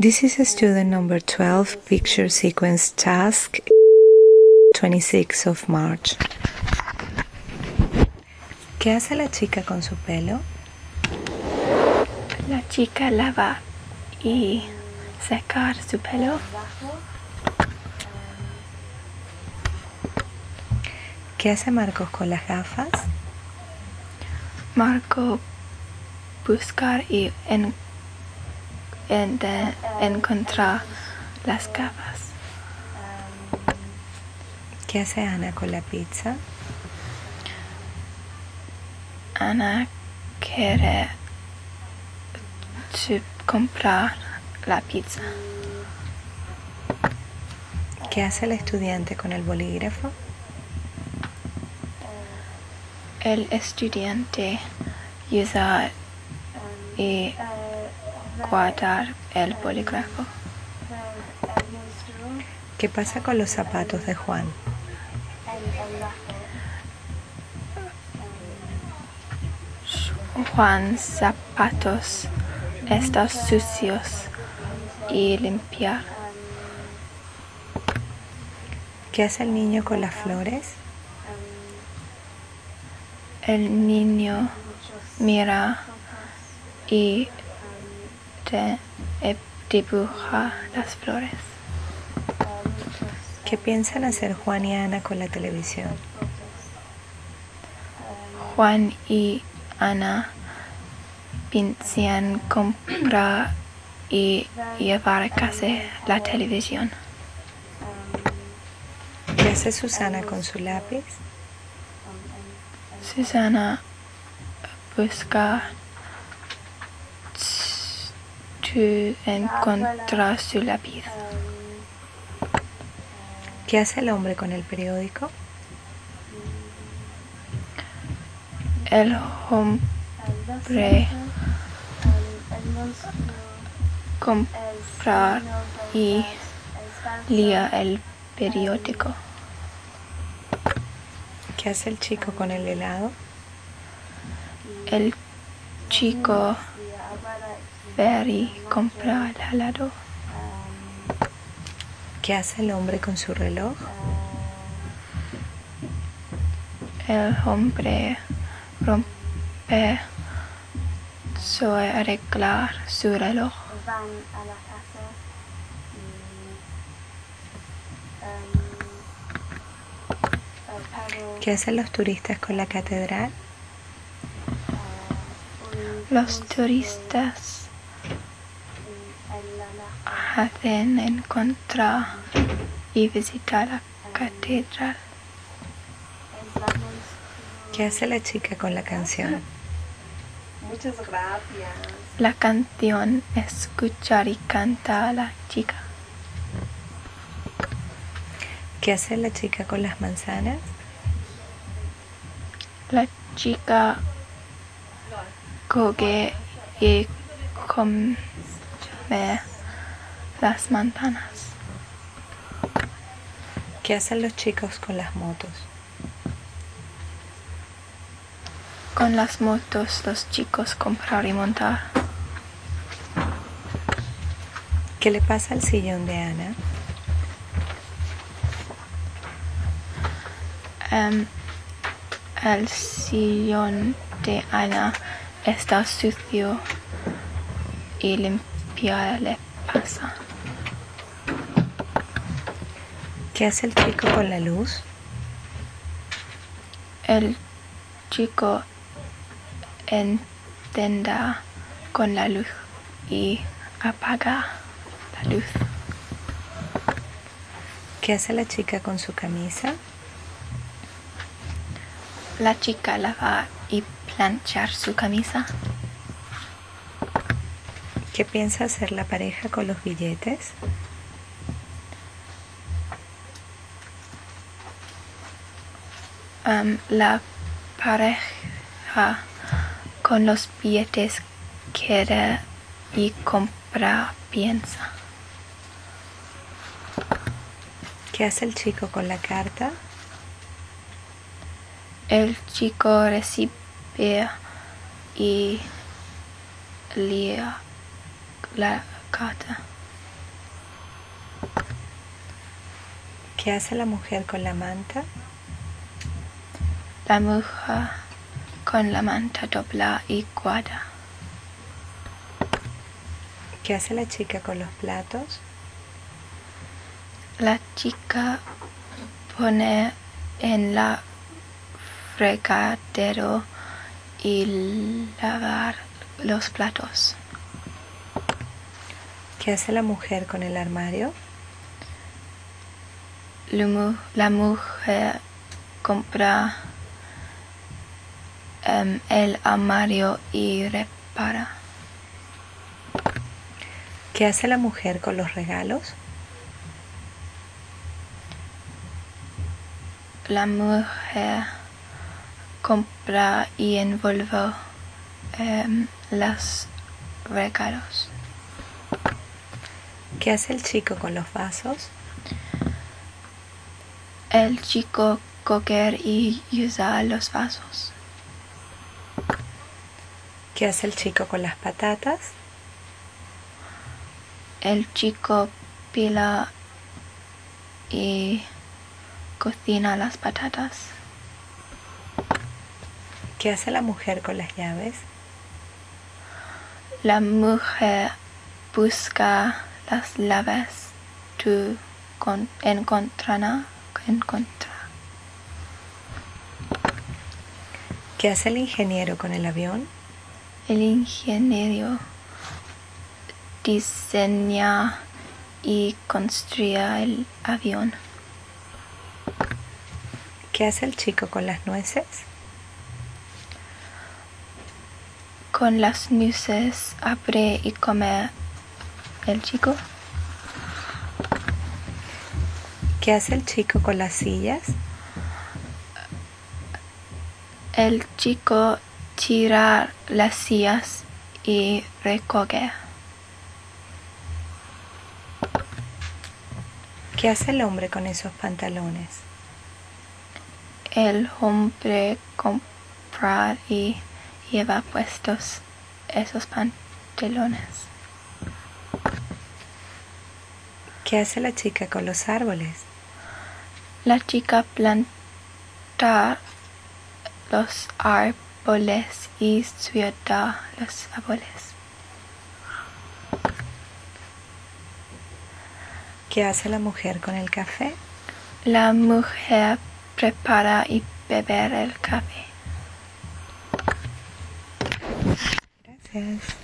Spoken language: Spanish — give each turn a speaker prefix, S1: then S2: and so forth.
S1: This is student number 12, picture sequence task, 26 of March. ¿Qué hace la chica con su pelo?
S2: La chica lava y secar su pelo.
S1: ¿Qué hace Marcos con las gafas?
S2: Marco buscar y encontrar las gafas.
S1: ¿Qué hace Ana con la pizza?
S2: Ana quiere comprar la pizza.
S1: ¿Qué hace el estudiante con el bolígrafo?
S2: El estudiante usa y guardar el bolígrafo.
S1: ¿Qué pasa con los zapatos de Juan?
S2: Juan zapatos están sucios y limpiar.
S1: ¿Qué hace el niño con las flores?
S2: El niño mira y dibuja las flores.
S1: ¿Qué piensan hacer Juan y Ana con la televisión?
S2: Juan y Ana piensan comprar y llevar a casa la televisión.
S1: ¿Qué hace Susana con su lápiz?
S2: Susana busca encontrar su lápiz.
S1: ¿Qué hace el hombre con el periódico?
S2: El hombre compra y lee el periódico.
S1: ¿Qué hace el chico con el helado?
S2: El chico va y compra el helado.
S1: ¿Qué hace el hombre con su reloj?
S2: El hombre rompe arreglar su reloj.
S1: ¿Qué hacen los turistas con la catedral?
S2: Los turistas hacen encontrar y visitar la catedral.
S1: ¿Qué hace la chica con la canción?
S3: Muchas gracias.
S2: La canción escuchar y canta a la chica.
S1: ¿Qué hace la chica con las manzanas?
S2: La chica coge y come las manzanas.
S1: ¿Qué hacen los chicos con las motos?
S2: Con las motos los chicos comprar y montar.
S1: ¿Qué le pasa al sillón de Ana?
S2: El sillón de Ana está sucio y limpiar le pasa.
S1: ¿Qué hace el chico con la luz?
S2: El chico enciende con la luz y apaga la luz.
S1: ¿Qué hace la chica con su camisa?
S2: La chica lava y planchar su camisa.
S1: ¿Qué piensa hacer la pareja con los billetes?
S2: La pareja con los billetes quiere y compra piensa.
S1: ¿Qué hace el chico con la carta?
S2: El chico recibe y lee la carta.
S1: ¿Qué hace la mujer con la manta?
S2: La mujer con la manta dobla y guarda.
S1: ¿Qué hace la chica con los platos?
S2: La chica pone en la fregadero y lavar los platos.
S1: ¿Qué hace la mujer con el armario?
S2: La mujer compra el armario y repara.
S1: ¿Qué hace la mujer con los regalos?
S2: La mujer compra y envuelve los regalos.
S1: ¿Qué hace el chico con los vasos?
S2: El chico coge y usa los vasos.
S1: ¿Qué hace el chico con las patatas?
S2: El chico pila y cocina las patatas.
S1: ¿Qué hace la mujer con las llaves?
S2: La mujer busca las llaves. Tú encontrarás.
S1: ¿Qué hace el ingeniero con el avión?
S2: El ingeniero diseña y construye el avión.
S1: ¿Qué hace el chico con las nueces?
S2: Con las nueces abre y come el chico.
S1: ¿Qué hace el chico con las sillas?
S2: El chico tira las sillas y recoge.
S1: ¿Qué hace el hombre con esos pantalones?
S2: El hombre compra y lleva puestos esos pantalones.
S1: ¿Qué hace la chica con los árboles?
S2: La chica planta los árboles y cuida los árboles.
S1: ¿Qué hace la mujer con el café?
S2: La mujer prepara y bebe el café.
S1: Gracias.